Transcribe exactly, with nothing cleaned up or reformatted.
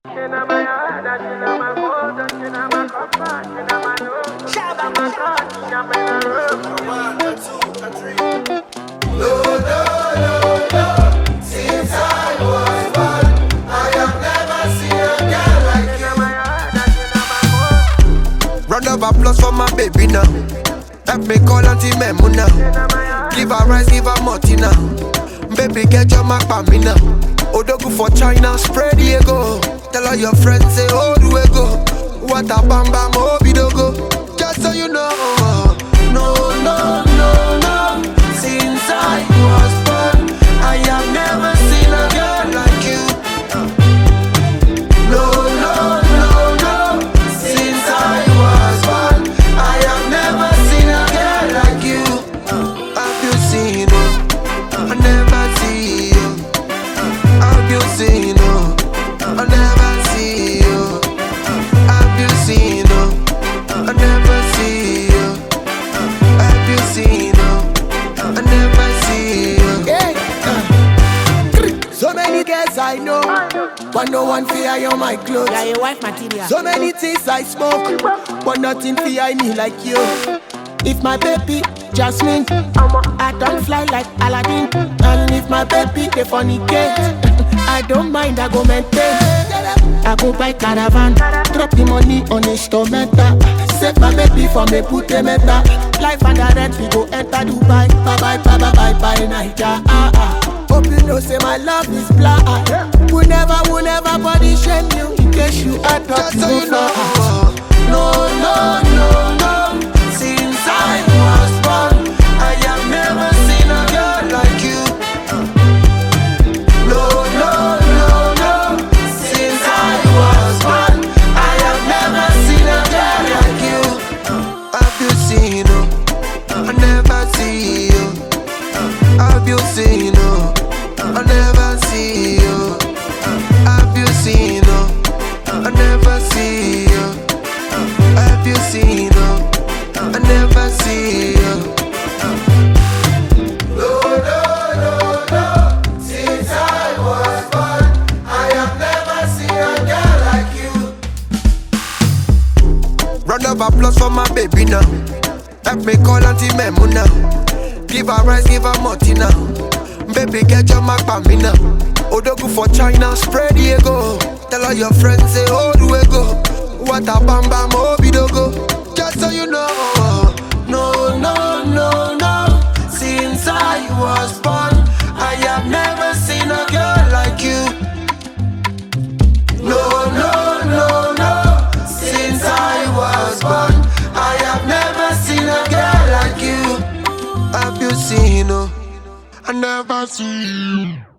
Round of applause for my baby now. Help me call Auntie Memuna. Give her rice, give her Martina. Baby, get your mark for me now. Odogu for China, spread the ego. Tell all your friends, say, oh, do we go? What a bam bam, oh, bidogo. Just so you know. No, no, no, no. Since I was born, I have never seen a girl like you. No, no, no, no. Since I was born, I have never seen a girl like you. Have you seen her? I never see you. Have you seen her? I never see you. Have you seen her? I never see you. Have you seen her? I never see you. Yeah. Uh. So many girls I know, but no one fear you my clothes. Yeah, your wife material. So many things I smoke, but nothing fear me like you. If my baby Jasmine, I don't fly like Aladdin. And if my baby the funny kid, I don't mind, I go maintain. I go buy caravan, drop the money on instrumental. Save my baby from a pute meta. Life and the rent, we go enter Dubai. Bye bye, bye bye, bye bye, Naija. Ah ah. Hope you know, say my love is blind. We never, we never body shame you. In case you are not Just so you know. no, no, no, no. Since I was born, I have never seen a girl like you. No, no, no, no. Since I was born, I have never seen a girl like you. Have you seen her? I never see you. Have you seen her? I never see you. Have you seen her? I never see you. Have you seen her? I never see you. No, no, no, no. Since I was born, I have never seen a girl like you. Round of applause for my baby now. Help me call Auntie Memuna. Give her rice, give her Martina. Baby, get your mark for me now. Odogu for China, spread the ego. Tell all your friends, say, oh, do we go? What a bam bam, oh, bidogo. Just so you know. No, no, no, no. Since I was born, I have never seen a girl like you. No, no, no, no. Since I was born, I have never seen a girl like you. Have you seen her? I never see you.